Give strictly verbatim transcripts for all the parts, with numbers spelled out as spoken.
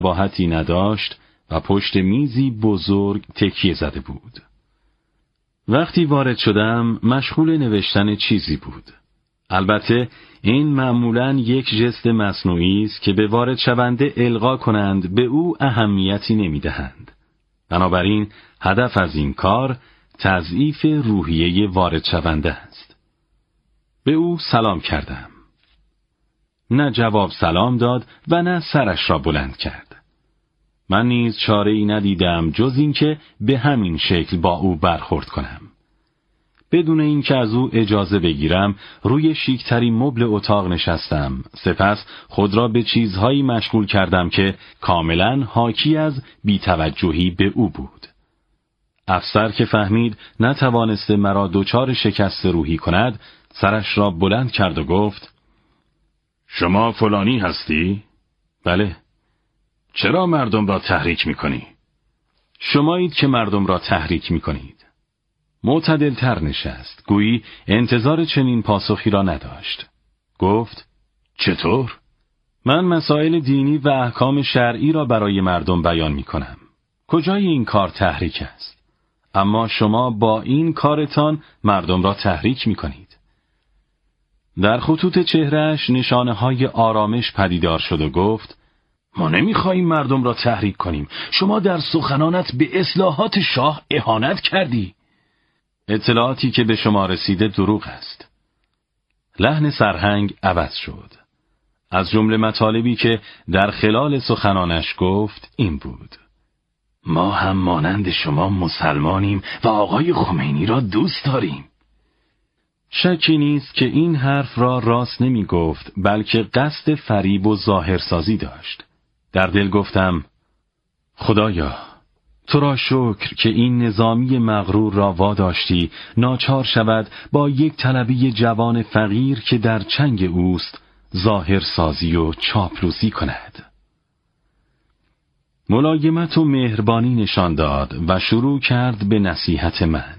باحتی نداشت و پشت میزی بزرگ تکیه زده بود. وقتی وارد شدم مشغول نوشتن چیزی بود. البته این معمولاً یک ژست مصنوعی است که به وارد شونده القا کنند به او اهمیتی نمیدهند. بنابراین هدف از این کار تضعیف روحیه وارد شونده است. به او سلام کردم. نه جواب سلام داد و نه سرش را بلند کرد. من نیز چاره‌ای ندیدم جز اینکه به همین شکل با او برخورد کنم. بدون اینکه از او اجازه بگیرم روی شیکترین مبل اتاق نشستم. سپس خود را به چیزهایی مشغول کردم که کاملاً حاکی از بی‌توجهی به او بود. افسر که فهمید نتوانسته مرا دچار شکست روحی کند، سرش را بلند کرد و گفت: شما فلانی هستی؟ بله. چرا مردم را تحریک می‌کنی؟ شمایید که مردم را تحریک می‌کنید. معتدل تر نشست، گویی انتظار چنین پاسخی را نداشت. گفت: چطور؟ من مسائل دینی و احکام شرعی را برای مردم بیان می‌کنم. کجای این کار تحریک است؟ اما شما با این کارتان مردم را تحریک می‌کنید. در خطوط چهرهش نشانه‌های آرامش پدیدار شد و گفت: ما نمی‌خواهیم مردم را تحریک کنیم. شما در سخنانت به اصلاحات شاه اهانت کردی. اطلاعاتی که به شما رسیده دروغ است. لحن سرهنگ عوض شد. از جمله مطالبی که در خلال سخنانش گفت این بود: ما هم مانند شما مسلمانیم و آقای خمینی را دوست داریم. شکی نیست که این حرف را راست نمی گفت، بلکه قصد فریب و ظاهرسازی داشت. در دل گفتم: خدایا، تو را شکر که این نظامی مغرور را واداشتی ناچار شود با یک طلبی جوان فقیر که در چنگ اوست ظاهرسازی و چاپلوسی کند. ملایمت و مهربانی نشان داد و شروع کرد به نصیحت من.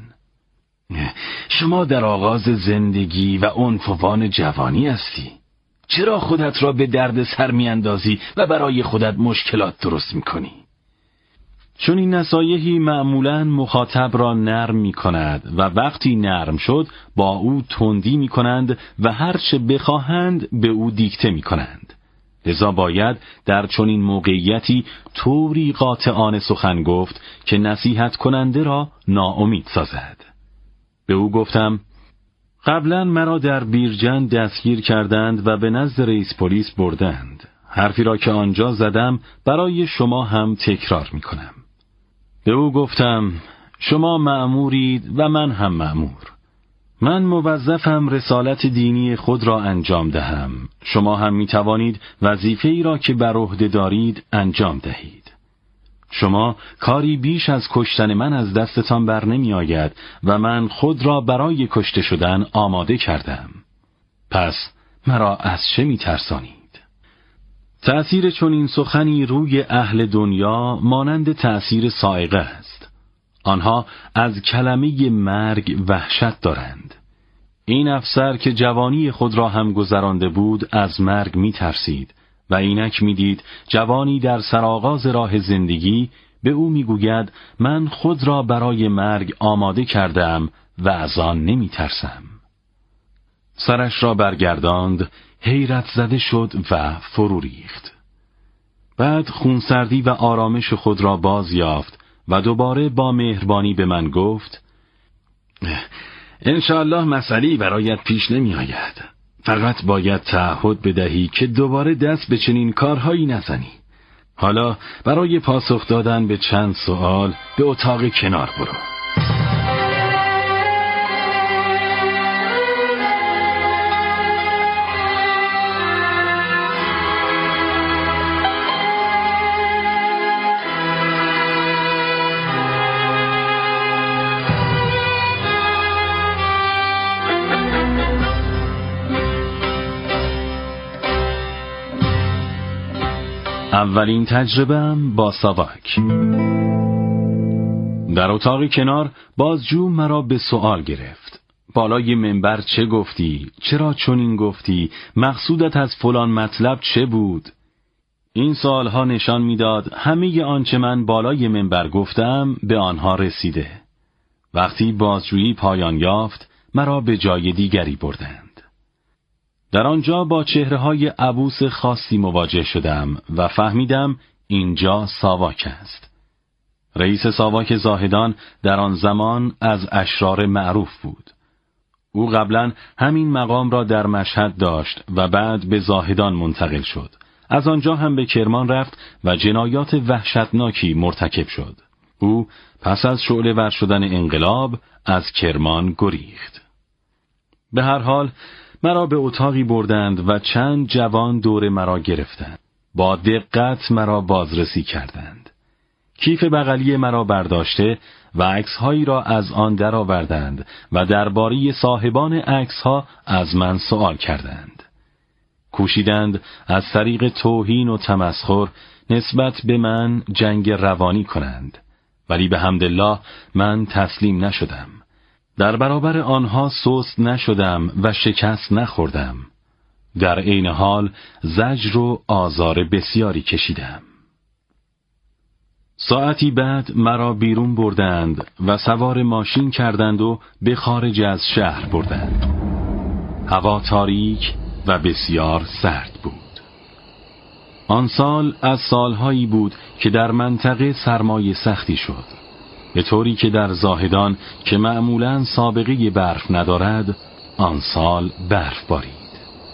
شما در آغاز زندگی و عنفوان جوانی هستی. چرا خودت را به درد سر می اندازی و برای خودت مشکلات درست می کنی؟ چون این نصایحی معمولاً مخاطب را نرم می کند و وقتی نرم شد با او تندی می کنند و هرچه بخواهند به او دیکته می کنند. لذا باید در چنین موقعیتی طوری قاطعانه سخن گفت که نصیحت کننده را ناامید سازد. به او گفتم: قبلا مرا در بیرجند دستگیر کردند و به نزد رئیس پلیس بردند. حرفی را که آنجا زدم برای شما هم تکرار می کنم. به او گفتم: شما مأمورید و من هم مأمور. من موظفم رسالت دینی خود را انجام دهم. شما هم می توانید وظیفه ای را که بر عهده دارید انجام دهید. شما کاری بیش از کشتن من از دستتان بر نمی آید و من خود را برای کشته شدن آماده کردم. پس مرا از چه می ترسانید؟ تأثیر چنین سخنی روی اهل دنیا مانند تأثیر صاعقه است. آنها از کلمه مرگ وحشت دارند. این افسر که جوانی خود را هم گذرانده بود از مرگ می ترسید و اینک می دید جوانی در سرآغاز راه زندگی به او می گوید من خود را برای مرگ آماده کردم و از آن نمی ترسم. سرش را برگرداند، حیرت زده شد و فرو ریخت. بعد خونسردی و آرامش خود را باز یافت و دوباره با مهربانی به من گفت: انشاءالله مسئله‌ای برایت پیش نمی آید. فقط باید تعهد بدهی که دوباره دست به چنین کارهایی نزنی. حالا برای پاسخ دادن به چند سوال به اتاق کنار برو. اولین تجربه‌ام با ساواک. در اتاق کنار بازجو مرا به سؤال گرفت. بالای منبر چه گفتی؟ چرا چنین گفتی؟ مقصودت از فلان مطلب چه بود؟ این سوالها نشان میداد همه آنچه من بالای منبر گفتم به آنها رسیده. وقتی بازجویی پایان یافت، مرا به جای دیگری بردند. در آنجا با چهره‌های عبوس خاصی مواجه شدم و فهمیدم اینجا ساواک است. رئیس ساواک زاهدان در آن زمان از اشرار معروف بود. او قبلا همین مقام را در مشهد داشت و بعد به زاهدان منتقل شد. از آنجا هم به کرمان رفت و جنایات وحشتناکی مرتکب شد. او پس از شعله ور شدن انقلاب از کرمان گریخت. به هر حال مرا به اتاقی بردند و چند جوان دور مرا گرفتند. با دقت مرا بازرسی کردند. کیف بغلی مرا برداشته و عکس‌هایی را از آن درآوردند و درباره صاحبان عکس‌ها از من سوال کردند. کوشیدند از طریق توهین و تمسخر نسبت به من جنگ روانی کنند، ولی به حمدالله من تسلیم نشدم. در برابر آنها سست نشدم و شکست نخوردم. در عین حال زجر و آزار بسیاری کشیدم. ساعتی بعد مرا بیرون بردند و سوار ماشین کردند و به خارج از شهر بردند. هوا تاریک و بسیار سرد بود. آن سال از سالهایی بود که در منطقه سرمای سختی شد، به طوری که در زاهدان که معمولاً سابقه برف ندارد، آن سال برف بارید.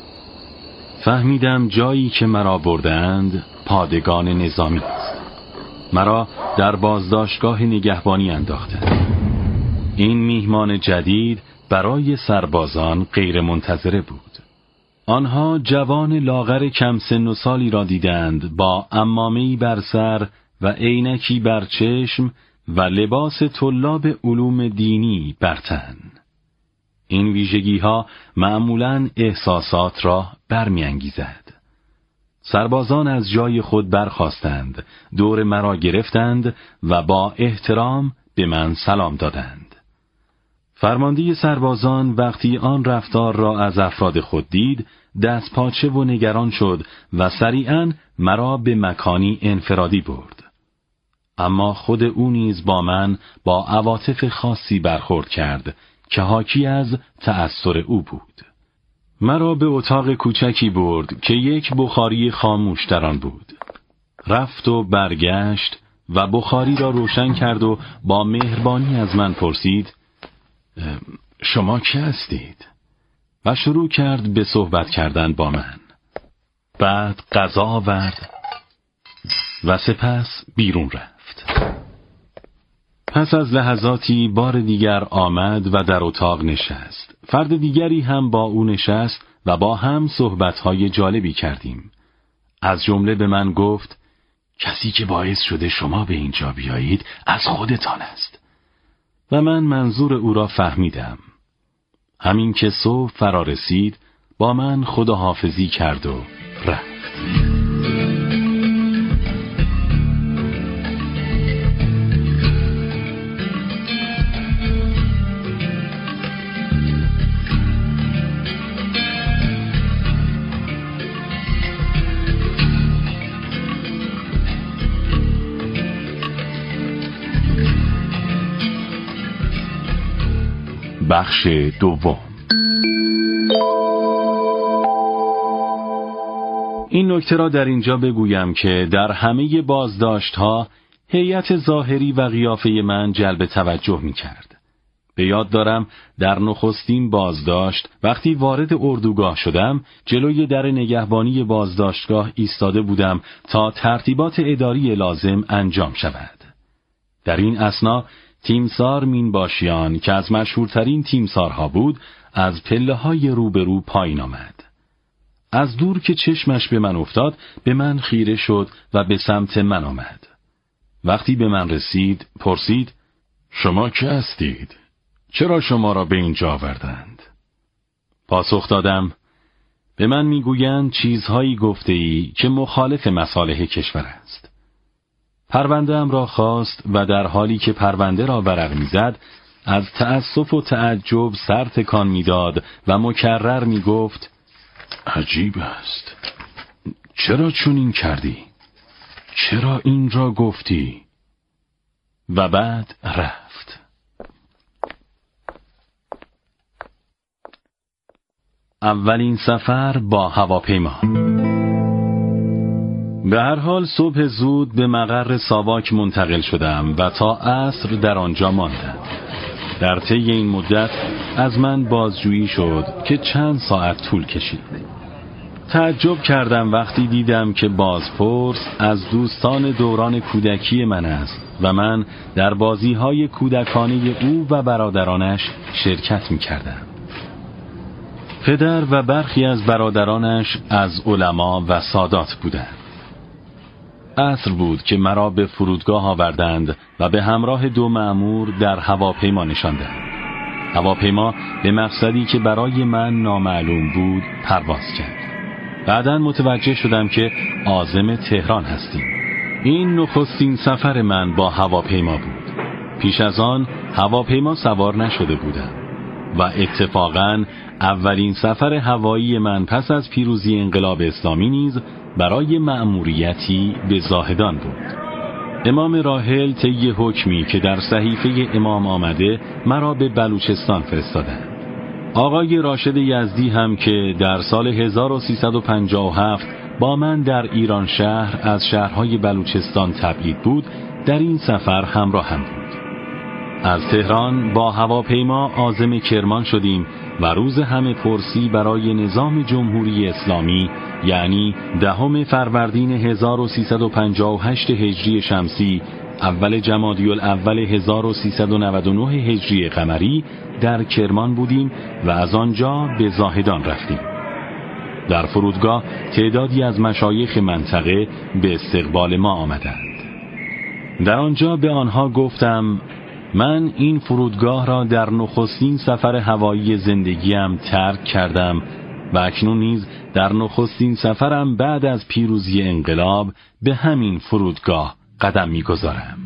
فهمیدم جایی که مرا بردند پادگان نظامی است. مرا در بازداشتگاه نگهبانی انداختند. این میهمان جدید برای سربازان غیر منتظره بود. آنها جوان لاغر کم سن و سالی را دیدند با عمامه‌ای بر سر و عینکی بر چشم و لباس طلاب علوم دینی بر تن. این ویژگی‌ها معمولاً احساسات را برمی‌انگیزد. سربازان از جای خود برخاستند، دور مرا گرفتند و با احترام به من سلام دادند. فرمانده سربازان وقتی آن رفتار را از افراد خود دید، دست پاچه و نگران شد و سریعاً مرا به مکانی انفرادی برد. اما خود او نیز با من با عواطف خاصی برخورد کرد که حاکی از تأثیر او بود. مرا به اتاق کوچکی برد که یک بخاری خاموش در آن بود. رفت و برگشت و بخاری را روشن کرد و با مهربانی از من پرسید: شما کی هستید؟ و شروع کرد به صحبت کردن با من. بعد غذا آورد و سپس بیرون رفت. پس از لحظاتی بار دیگر آمد و در اتاق نشست. فرد دیگری هم با او نشست و با هم صحبت‌های جالبی کردیم. از جمله به من گفت: کسی که باعث شده شما به اینجا بیایید از خودتان است. و من منظور او را فهمیدم. همین که صبح فرا رسید با من خداحافظی کرد و رفت. بخش دوم. این نکته را در اینجا بگویم که در همه بازداشت‌ها هیئت ظاهری و قیافه من جلب توجه می‌کرد. به یاد دارم در نخستین بازداشت وقتی وارد اردوگاه شدم جلوی در نگهبانی بازداشتگاه ایستاده بودم تا ترتیبات اداری لازم انجام شود. در این اثنا تیمسار مینباشیان که از مشهورترین تیمسارها بود از پله‌های روبرو پایین آمد. از دور که چشمش به من افتاد به من خیره شد و به سمت من آمد. وقتی به من رسید پرسید: شما کی هستید؟ چرا شما را به اینجا آوردند؟ پاسخ دادم: به من میگویند چیزهایی گفته‌ای که مخالف مصالح کشور است. پرونده‌ام را خواست و در حالی که پرونده را ورق می‌زد از تأسف و تعجب سر تکان می‌داد و مکرر می‌گفت: عجیب است. چرا چنین کردی؟ چرا این را گفتی؟ و بعد رفت. اولین سفر با هواپیما. به هر حال صبح زود به مقر ساواک منتقل شدم و تا عصر در آنجا ماندم. در طی این مدت از من بازجویی شد که چند ساعت طول کشید. تعجب کردم وقتی دیدم که بازپرس از دوستان دوران کودکی من است و من در بازی‌های کودکانه او و برادرانش شرکت می‌کردم. پدر و برخی از برادرانش از علما و سادات بودند. عصر بود که مرا به فرودگاه آوردند و به همراه دو مأمور در هواپیما نشاندند. هواپیما به مقصدی که برای من نامعلوم بود پرواز کرد. بعداً متوجه شدم که عازم تهران هستیم. این نخستین سفر من با هواپیما بود. پیش از آن هواپیما سوار نشده بودم و اتفاقاً اولین سفر هوایی من پس از پیروزی انقلاب اسلامی نیز برای مأموریتی به زاهدان بود. امام راحل طی حکمی که در صحیفه امام آمده مرا به بلوچستان فرستادند. آقای راشد یزدی هم که در سال هزار و سیصد و پنجاه و هفت با من در ایران شهر از شهرهای بلوچستان تبعید بود، در این سفر همراه هم بود. از تهران با هواپیما عازم کرمان شدیم و روز همه پرسی برای نظام جمهوری اسلامی، یعنی دهم فروردین هزار و سیصد و پنجاه و هشت هجری شمسی، اول جمادی الاول هزار و سیصد و نود و نه هجری قمری در کرمان بودیم و از آنجا به زاهدان رفتیم. در فرودگاه تعدادی از مشایخ منطقه به استقبال ما آمدند. در آنجا به آنها گفتم من این فرودگاه را در نخستین سفر هوایی زندگیم ترک کردم و اکنون نیز در نخستین سفرم بعد از پیروزی انقلاب به همین فرودگاه قدم می‌گذارم.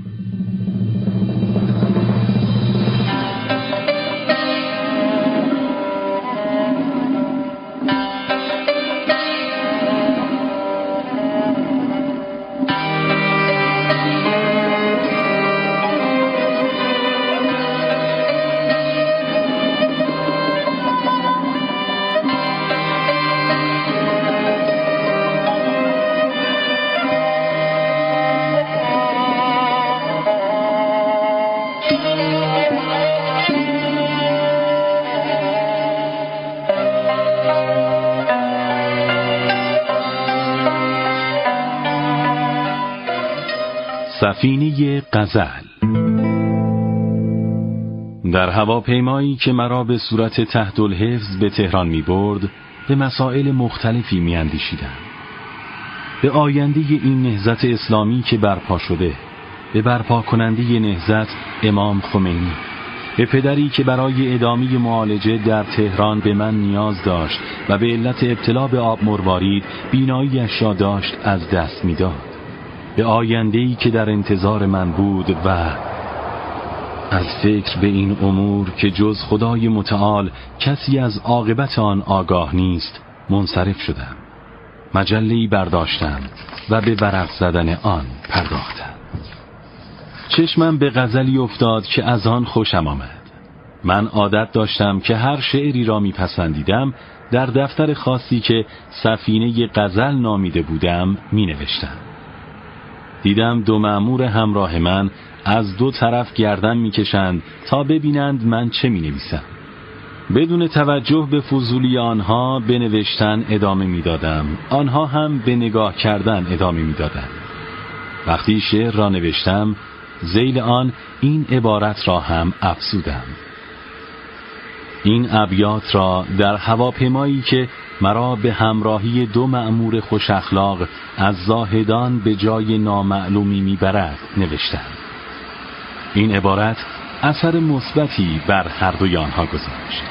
سفینه غزل. در هواپیمایی که مرا به صورت تحت الحفظ به تهران می برد به مسائل مختلفی می اندیشیدم. به آینده این نهضت اسلامی که برپا شده، به برپا کننده نهضت امام خمینی، به پدری که برای ادامه معالجه در تهران به من نیاز داشت و به علت ابتلا به آب مروارید بینایی‌اش را داشت از دست می داد، به آینده‌ای که در انتظار من بود و از فکر به این امور که جز خدای متعال کسی از عاقبت آن آگاه نیست منصرف شدم. مجله‌ای برداشتم و به ورق زدن آن پرداختم. چشمم به غزلی افتاد که از آن خوشم آمد. من عادت داشتم که هر شعری را میپسندیدم در دفتر خاصی که سفینه غزل نامیده بودم می نوشتم. دیدم دو مأمور همراه من از دو طرف گردن میکشند تا ببینند من چه می نویسم. بدون توجه به فضولی آنها به نوشتن ادامه میدادم، آنها هم به نگاه کردن ادامه میدادند. وقتی شعر را نوشتم ذیل آن این عبارت را هم افزودم. این ابیات را در هواپیمایی که مرا به همراهی دو مأمور خوش اخلاق از زاهدان به جای نامعلومی میبرد نوشتم. این عبارت اثر مثبتی بر هر دوی آنها گذاشت.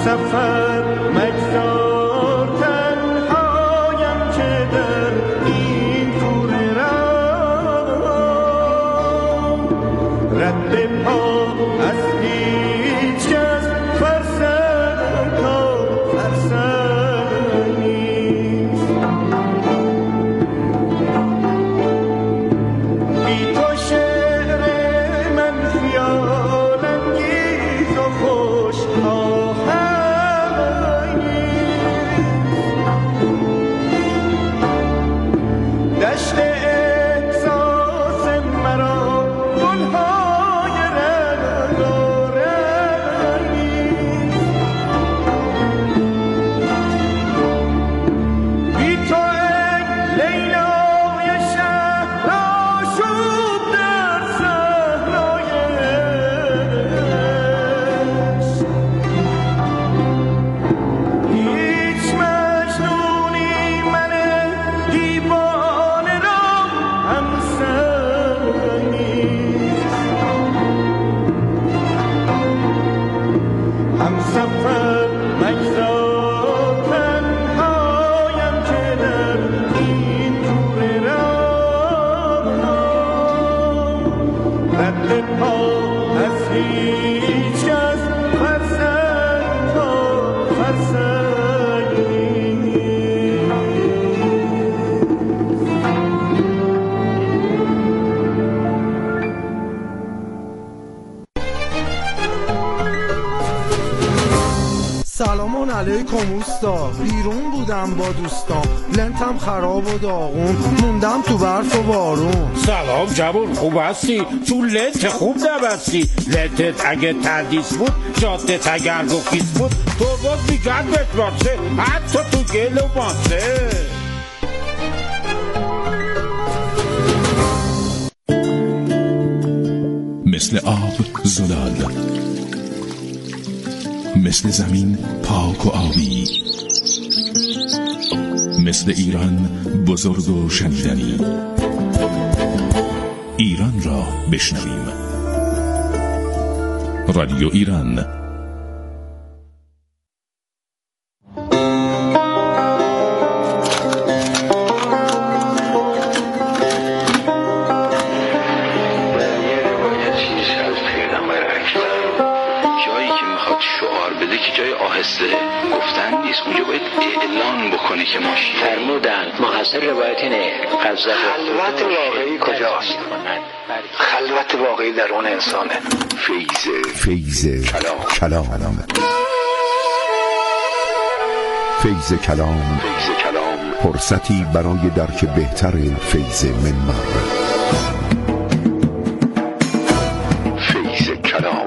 سفر مگذار تنهایم که در این کوره راه رد پا از هیچ کس فرسنگ ها فرسنگ نیست. بی تو شعر من خیال انگیز و خوش آهنگ دشت احساس مرا گلهای رنگارنگی بی تو ای لیلای شهر آشوب در صحرای عشق هیچ مجنونی من دیوانه را همسنگ نیست. همسفر مگذار تنهایم که در این کوره راه رد پا از هیچ کس فرسنگ ها فرسنگ نیست. سلام علیکم اوستا، بیرون بودم با دوستام، لنتم خراب و داغون، موندم تو برف و بارون. سلام جوون، خوب هستی؟ تو لنت خوب نبستی. لنتت اگه تردیس بود، جاده تگرد و خیس بود، تو باز بیگرد بترانسه، حتی تو گل و ماسه. مثل آب زلال، مثل زمین پاک و آبی، مثل ایران بزرگ و شنیدنی. ایران را بشنویم. رادیو ایران. گفتن نیست، اونجا باید اعلان بکنی که ما شیعه فرمودن محصل روایت نه خلوت واقعی کجاست؟ خلوت واقعی در اون انسانه. فیض فیض کلام کلام فیض کلام فیض کلام فرصتی برای درک بهتر فیض منبر. فیض کلام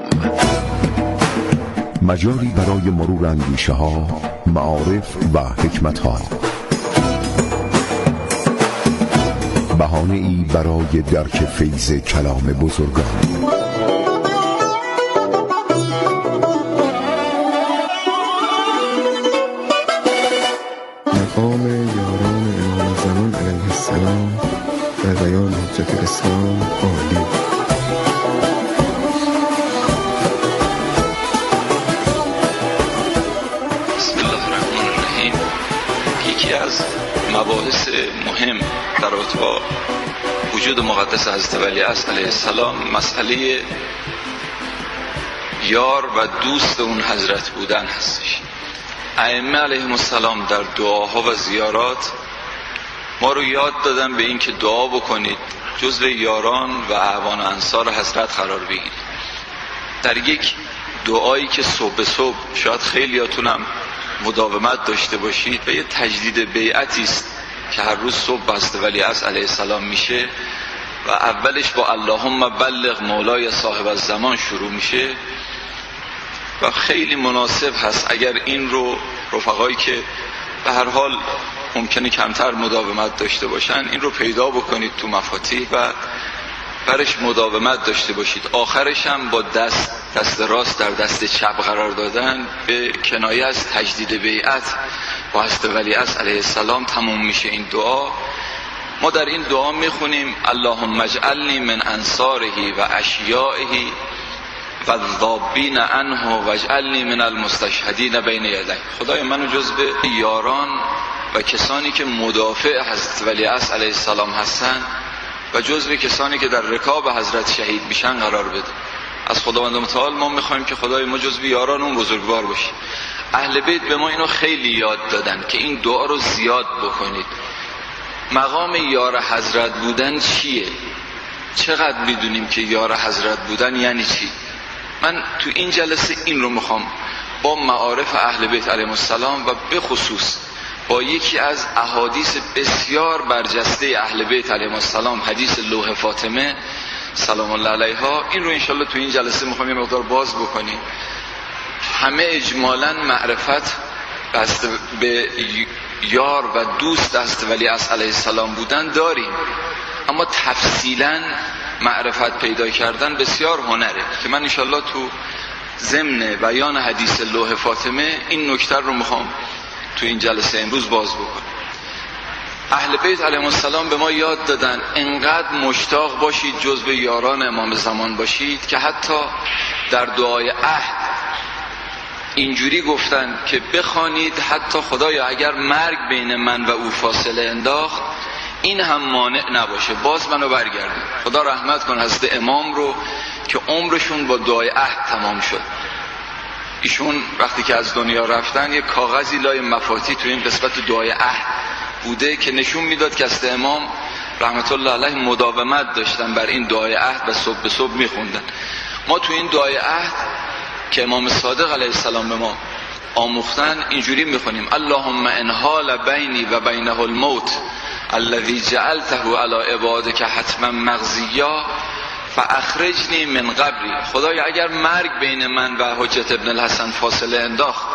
مجاری برای مرور اندیشه ها، معارف و حکمت ها، بهانه ای برای درک فیض کلام بزرگان. مقام یاران امام زمان علیه السلام در بیان حجت اسلام عالی. یکی از مباحث مهم در رابطه با وجود مقدس حضرت ولیعصر علیه السلام مسئله یار و دوست اون حضرت بودن هستش. ائمه علیهم السلام در دعاها و زیارات ما رو یاد دادن به این که دعا بکنید جزو یاران و اعوان و انصار حضرت قرار بگیرید. در یک دعایی که صبح صبح شاید خیلیاتونم مداومت داشته باشید و یه تجدید بیعتی است که هر روز صبح با حضرت ولیعصر علیه السلام میشه و اولش با اللهم بلغ مولای صاحب الزمان شروع میشه و خیلی مناسب هست اگر این رو رفقایی که به هر حال ممکنه کمتر مداومت داشته باشن این رو پیدا بکنید تو مفاتیح و برش مداومت داشته باشید. آخرش هم با دست دست راست در دست چپ قرار دادن به کنایه از تجدید بیعت با حضرت ولیعصر علیه السلام تموم میشه این دعا. ما در این دعا میخونیم اللهم اجعلنی من انصاره و اشیائه و الذابین عنه واجعلنی من المستشهدین بین یدیک. خدای منو جزو یاران و کسانی که مدافع حضرت ولیعصر علیه السلام هستن و جزو کسانی که در رکاب حضرت شهید میشن قرار بده. از خداوند متعال ما میخوایم که خدای ما جزو یاران اون بزرگوار باشیم. اهل بیت به ما اینو خیلی یاد دادن که این دعا رو زیاد بکنید. مقام یار حضرت بودن چیه؟ چقدر میدونیم که یار حضرت بودن یعنی چی؟ من تو این جلسه این رو میخوام با معارف اهل بیت علیهم السلام و به خصوص با یکی از احادیث بسیار برجسته اهل بیت علیهم السلام، حدیث لوح فاطمه سلام الله علیها، این رو انشالله تو این جلسه میخوام یه مقدار باز بکنیم. همه اجمالاً معرفت به یار و دوست حضرت ولیعصر علیه السلام بودن داریم، اما تفصیلاً معرفت پیدا کردن بسیار هنره که من انشالله تو ضمن بیان حدیث لوح فاطمه این نکته رو میخوام تو این جلسه امروز باز بکنم. اهل بیت علیهم السلام به ما یاد دادن انقدر مشتاق باشید جزو یاران امام زمان باشید که حتی در دعای عهد اینجوری گفتن که بخوانید حتی خدایا اگر مرگ بین من و او فاصله انداخت این هم مانع نباشه، باز منو برگردون. خدا رحمت کن حضرت امام رو که عمرشون با دعای عهد تمام شد. ایشون وقتی که از دنیا رفتن یک کاغذی لای مفاتی تو این قسمت دعای عهد بوده که نشون میداد که حضرت امام رحمت الله علیه مداومت داشتن بر این دعای عهد و صبح به صبح میخوندن. ما تو این دعای عهد که امام صادق علیه السلام به ما آموختن اینجوری میخونیم: اللهم انحال بینی و بینه الموت الذی جعلته علی عبادک حتما مقضیا فاخرجنی من قبری. خدایا اگر مرگ بین من و حجت ابن الحسن فاصله انداخت،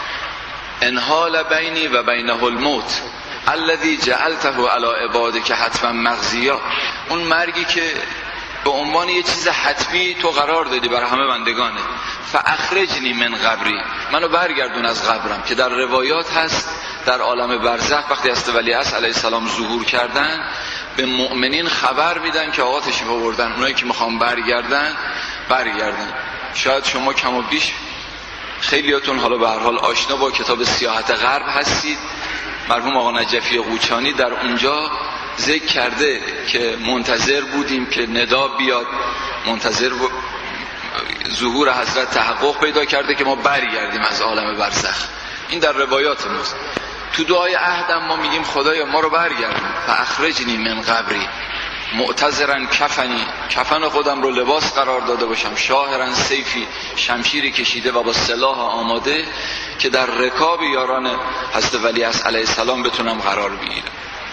انحال بینی و بینه الموت الذی جعلته علی عبادک حتما مقضیا، اون مرگی که به عنوان یه چیز حتمی تو قرار دادی برای همه بندگانه، فاخرجنی من قبری، منو برگردون از قبرم. که در روایات هست در عالم برزخ وقتی حضرت ولیعصر علیه السلام ظهور کردن به مؤمنین خبر میدن که آقا تشریف آوردن، اونایی که میخوان برگردن برگردن. شاید شما کم و بیش خیلیاتون حالا به هر حال آشنا با کتاب سیاحت غرب هستید. مرحوم آقا نجفی قوچانی در اونجا ذکر کرده که منتظر بودیم که ندا بیاد، منتظر ب... ظهور حضرت تحقق پیدا کرده که ما برگردیم از عالم برزخ. این در روایات ماست. تو دعای عهد ما میگیم خدایا ما رو برگردون، فاخرجنی من قبری معتذرا کفنی، کفن خودم رو لباس قرار داده باشم، شاهرا سیفی، شمشیری کشیده و با سلاح آماده که در رکاب یاران حضرت ولیعصر علیه السلام بتونم قرار بگیرم.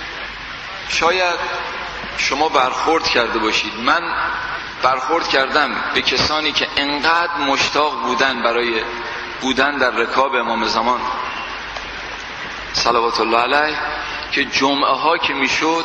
شاید شما برخورد کرده باشید، من برخورد کردم به کسانی که انقدر مشتاق بودن برای بودن در رکاب امام زمان صلوات الله علیه که جمعه ها که میشد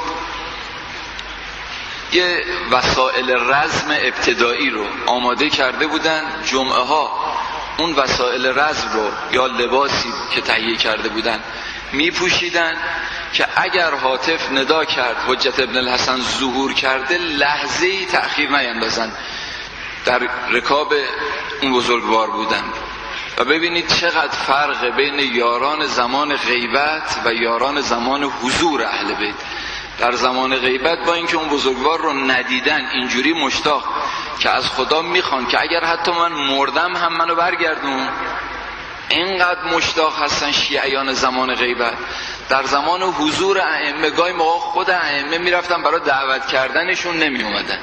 یه وسایل رزم ابتدایی رو آماده کرده بودن. جمعه ها اون وسایل رزم رو یا لباسی که تهیه کرده بودن میپوشیدن که اگر هاتف ندا کرد حجت ابن الحسن ظهور کرده لحظه‌ای تأخیر نیندازن در رکاب اون بزرگوار بودن. و ببینید چقدر فرق بین یاران زمان غیبت و یاران زمان حضور اهل بیت. در زمان غیبت با اینکه اون بزرگوار رو ندیدن اینجوری مشتاق که از خدا میخوان که اگر حتی من مردم هم منو برگردون، اینقدر مشتاق هستن شیعیان زمان غیبت. در زمان حضور ائمه گاهی موقع خود ائمه میرفتن برای دعوت کردنشون نمی اومدن.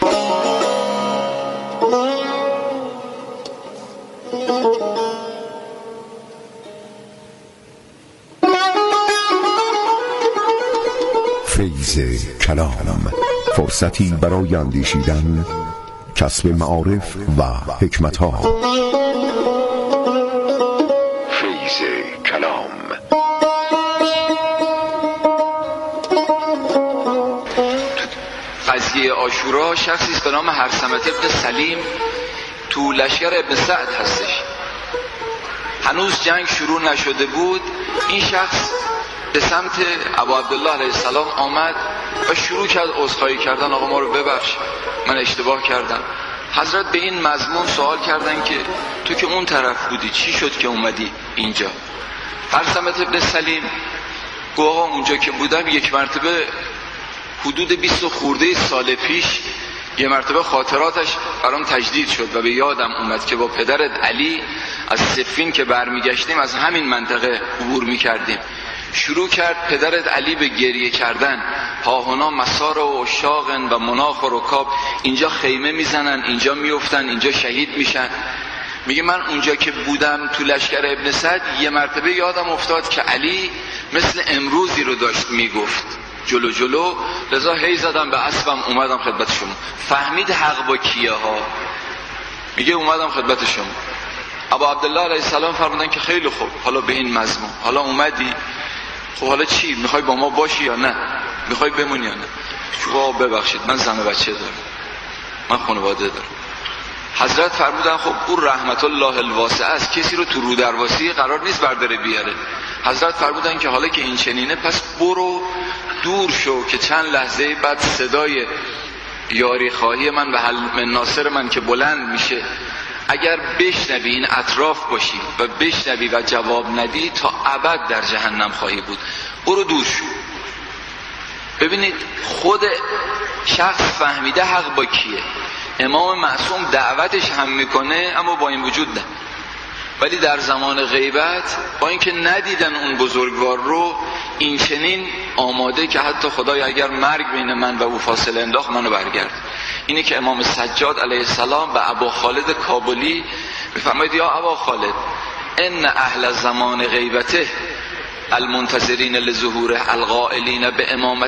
فیض کلام، فرصتی برای اندیشیدن، کسب معارف و حکمت‌ها. فیض کلام. قضیه عاشورا شخصی به نام هرثمة ابن سلیم تو لشکر ابن سعد هستش. هنوز جنگ شروع نشده بود. این شخص به سمت ابو عبدالله علیه السلام آمد و شروع کرد عذرخواهی کردن: آقا ما رو ببخش، من اشتباه کردم. حضرت به این مضمون سوال کردن که تو که اون طرف بودی چی شد که اومدی اینجا؟ فرسمت ابن سلیم گوه اونجا که بودم یک مرتبه حدود بیست خورده سال پیش یه مرتبه خاطراتش برام تجدید شد و به یادم اومد که با پدرت علی از صفین که برمیگشتیم از همین منطقه عبور میکردیم. شروع کرد پدرت علی به گریه کردن، هاهنا مسار و اشاقن و مناخ و رکاب، اینجا خیمه میزنن، اینجا میفتن، اینجا شهید میشن. میگه من اونجا که بودم تو لشکر ابن سعد یه مرتبه یادم افتاد که علی مثل امروزی رو داشت میگفت جلو جلو، لذا هی زدم به اسبم اومدم خدمت شما. فهمید حق با کیه ها؟ میگه اومدم خدمت شما. ابا عبدالله علیه السلام فرمودن که خیلی خوب، حالا به این مضمون، حالا اومدی، خب حالا چی؟ میخوای با ما باشی یا نه؟ میخوای بمونی یا نه؟ شما ببخشید من زن و بچه دارم، من خانواده دارم. حضرت فرمودن خب او رحمت الله الواسعه است، کسی رو تو رو درواسی قرار نیست برداره بیاره. حضرت فرمودن که حالا که این چنینه پس برو دور شو که چند لحظه بعد صدای یاری خواهی من و حل ناصر من که بلند میشه اگر بشنوی این اطراف باشی و بشنوی و جواب ندی تا ابد در جهنم خواهی بود، برو دور شو. ببینید خود شخص فهمیده حق با کیه. امام معصوم دعوتش هم میکنه اما با این وجود نه، ولی در زمان غیبت با اینکه ندیدن اون بزرگوار رو این چنین آماده که حتی خدای اگر مرگ بین من و او فاصله انداخت منو برگرد. اینه که امام سجاد علیه السلام به ابا خالد کابلی بفرماید یا ابا خالد ان اهل زمان غیبته المنتظرین لظهوره القائلین به امامت